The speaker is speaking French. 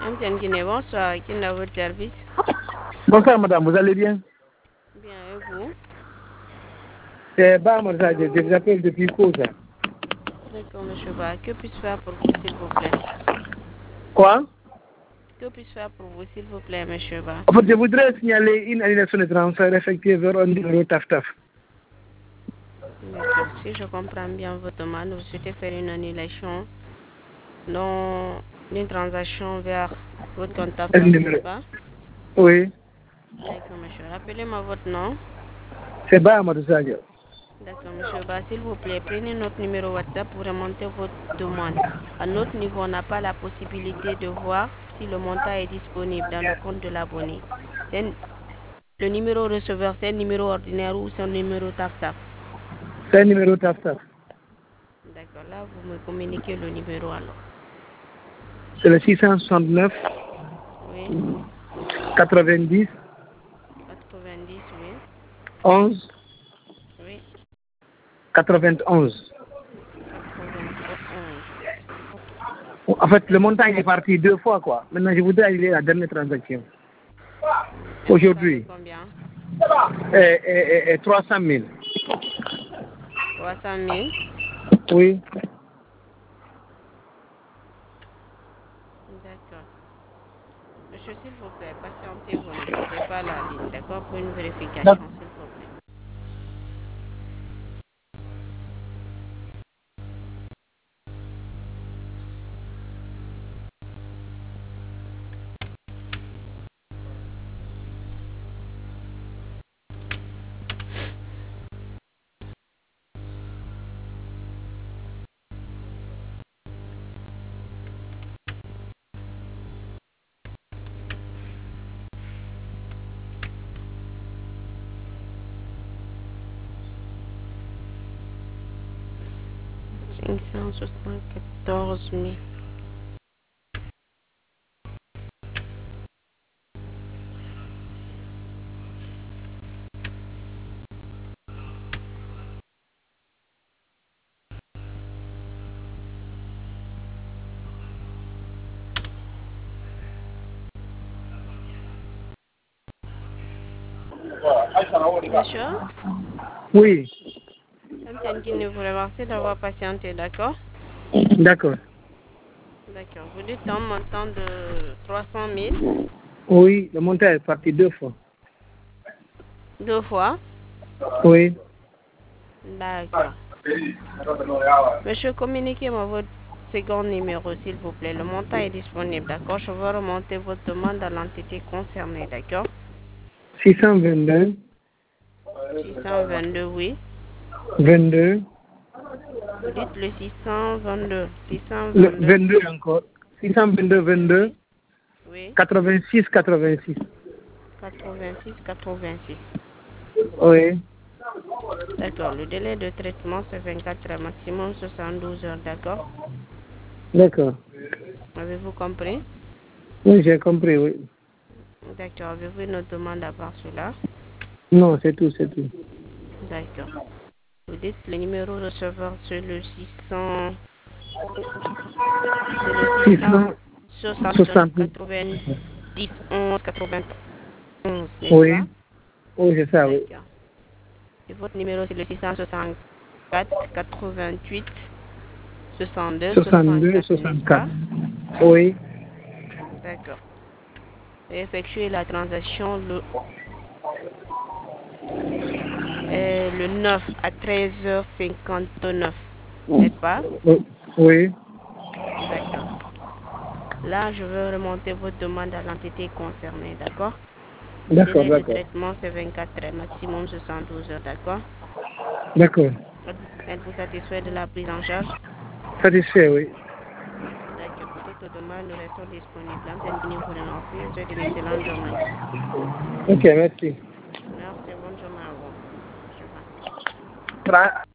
MTN Guinée, bonsoir. Qui est à votre service? Bonsoir madame, vous allez bien? Bien, et vous? C'est Bahama Sadio, je vous appelle depuis Kosa. D'accord, monsieur Ba. Que puis-je faire pour vous, s'il vous plaît? Quoi? Que puis-je faire pour vous, s'il vous plaît, monsieur Ba? En fait, je voudrais signaler une annulation de transfert effectuée vers un numéro TAF-TAF. D'accord. Si je comprends bien votre demande, vous souhaitez faire une annulation dans une transaction vers votre compte Un TAF-TAF, numéro. n'est-ce pas? Oui, D'accord, monsieur. Rappelez-moi votre nom. c'est Bahama Sadio. D'accord, monsieur Ba, s'il vous plaît, prenez notre numéro WhatsApp pour remonter votre demande. À notre niveau, on n'a pas la possibilité de voir si le montant est disponible dans le compte de l'abonné. Le numéro receveur, c'est un numéro ordinaire ou c'est un numéro TAF-TAF? C'est un numéro TAF-TAF. D'accord, là, vous me communiquez le numéro alors. C'est le 669 Oui, 90 90, oui, 11 oui, 91. 91. En fait, le montant est parti 2 fois, quoi. Maintenant, je voudrais annuler la dernière transaction. Un montant de Aujourd'hui, combien? 300 000. 300 000. Oui. D'accord. Monsieur, s'il vous plaît, patientez, vous ne quittez pas la ligne, d'accord, pour une vérification, s'il vous plaît. 574 000. Monsieur, Oui. MTN Guinée vous remercie d'avoir patienté, d'accord? D'accord. D'accord. Vous dites un montant de 300 000, Oui, le montant est parti 2 fois. 2 fois. Oui. D'accord. Monsieur, communiquez-moi votre second numéro, s'il vous plaît. Le montant est disponible, d'accord? Je vais remonter votre demande à l'entité concernée, d'accord? 622 622, oui. 22. Vous dites le 622. Le 622. 22 encore. 622 22 Oui. 86 86. 86, 86. Oui. D'accord. Le délai de traitement, c'est 24 heures, maximum 72 heures, d'accord? D'accord. Avez-vous compris? Oui, j'ai compris, oui. D'accord. Avez-vous une autre demande à part cela? Non, c'est tout, c'est tout. D'accord. Vous dites le numéro receveur, c'est le 600... C'est le 660 660. 90 11 91, n'est-ce Oui. pas? Oui, c'est ça, oui. D'accord. Et votre numéro, c'est le 664 88 62 62 64, n'est-ce pas? 64. Oui. D'accord. Effectuer la transaction le 9 à 13h59, n'est-ce pas? Oui. D'accord. Là, je vais remonter votre demande à l'entité concernée, d'accord? Le D'accord, délai de d'accord. traitement, c'est 24 heures, maximum 72 heures, d'accord? D'accord. Êtes-vous satisfait de la prise en charge? Satisfait, oui. D'accord. Pour toute demande, nous restons disponibles. Antenne vous remercie. Je vous souhaite une excellente journée. Ok, merci. Merci. Bonne journée à vous. Je vais.